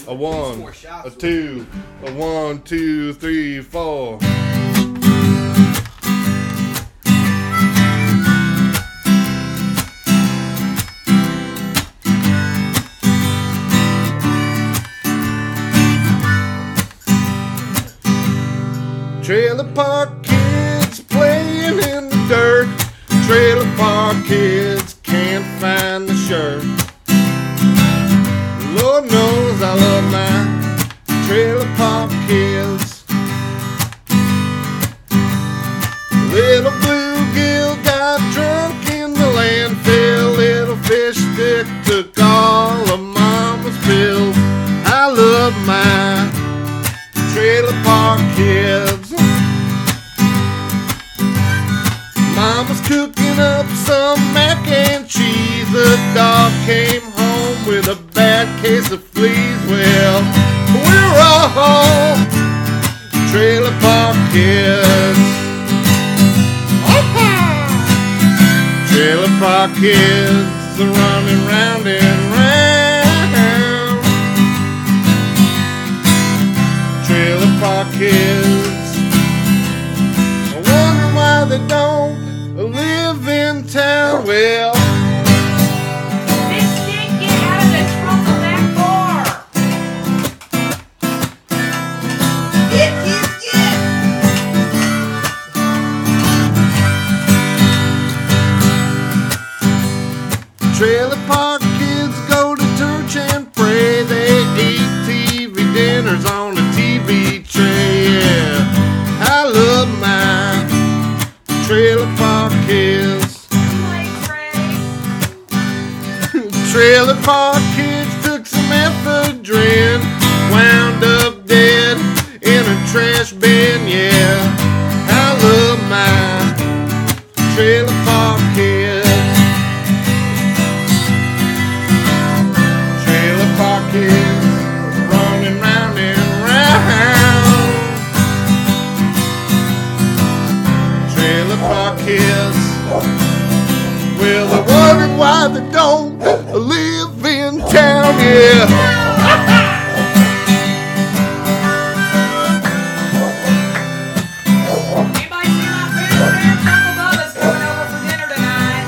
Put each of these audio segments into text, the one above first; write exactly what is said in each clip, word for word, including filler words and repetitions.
A one, a two, a one, two, three, four. Trailer park kids playing in the dirt. Trailer park kids can't find the shirt. Lord knows I love my trailer park kids. Little bluegill got drunk in the landfill. Little fish stick took all of mama's pills. I love my trailer park kids. Mama's cooking up some mac and cheese. The dog came home with a bad case of fleas. Well, we're all trailer park kids. Trailer park kids are running round and round. Trailer park kids, I wonder why they don't live in town. Well, this stick, get out of the trunk of that car. Get, get, get. trailer park kids go to church and pray. They eat T V dinners on a T V tray. Yeah, I love my trailer park kids. Trailer park kids took some ephedrine, wound up dead in a trash bin. Yeah, I love my trailer park kids. Trailer park kids running round and round. Trailer park kids, well, I wondered why they don't live in town. Yeah. Anybody see my food there? Taco Bubba's coming over for dinner tonight.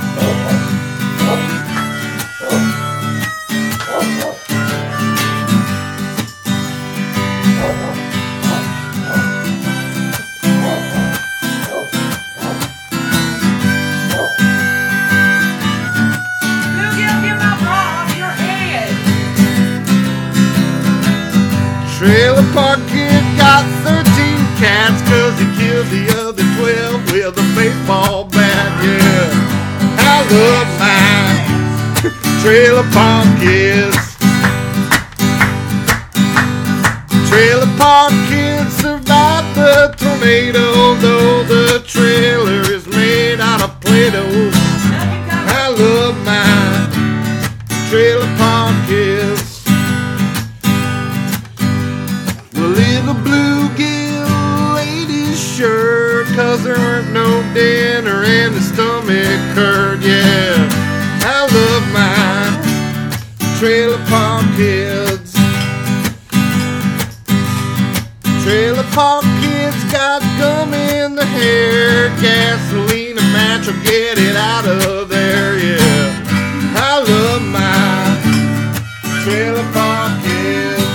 Bluegill, get my bra off your head. Trailer park kid got thirteen cats 'cause he killed the other twelve with a baseball bat. Yeah, I love my trailer park kids. Trailer park kids survived the tornado, though the trailer is made out of Play-Doh. I love my trailer park kids. Well, little bluegill ate his shirt 'cause there weren't no dinner and his stomach hurt. Yeah, I love my trailer park kids. Trailer park kids got gum in the hair, gasoline, a match will get it out of there. Yeah, I love my trailer park kids.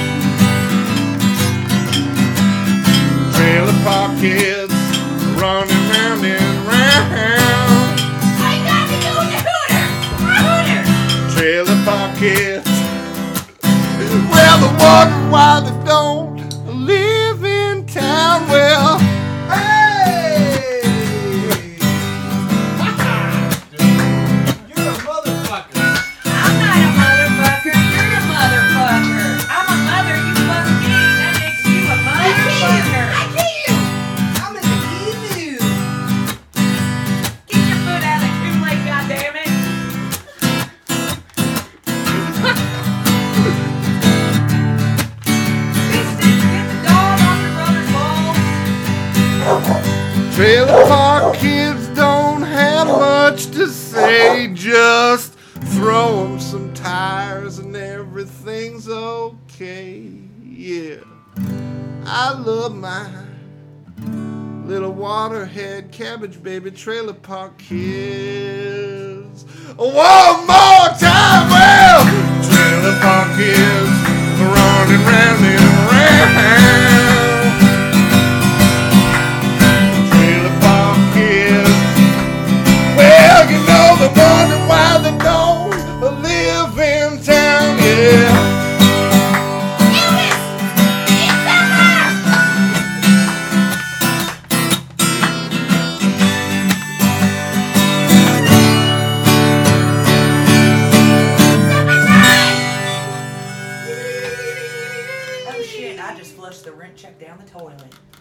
Trailer park kids running round and round. I got to go to Hooter. Hooter. Trailer park kids, well, I wonder why they don't live in town. Well, hey, You're a motherfucker. I'm not a motherfucker. You're a motherfucker. I'm a mother. You fuck me. That makes you a motherfucker. I can't. I'm in the queue. Get your foot out of the Kool-Aid, goddammit. Big stick, get the dog off your brother's balls. trailer park kids don't have much to say, just throw 'em some some tires and everything's okay. Yeah, I love my little waterhead cabbage baby trailer park kids. One more time, well, trailer park kids running round and round. Trailer park kids, well, you know they're wondering why they don't live in town, yeah. Oh shit, I just flushed the rent check down the toilet.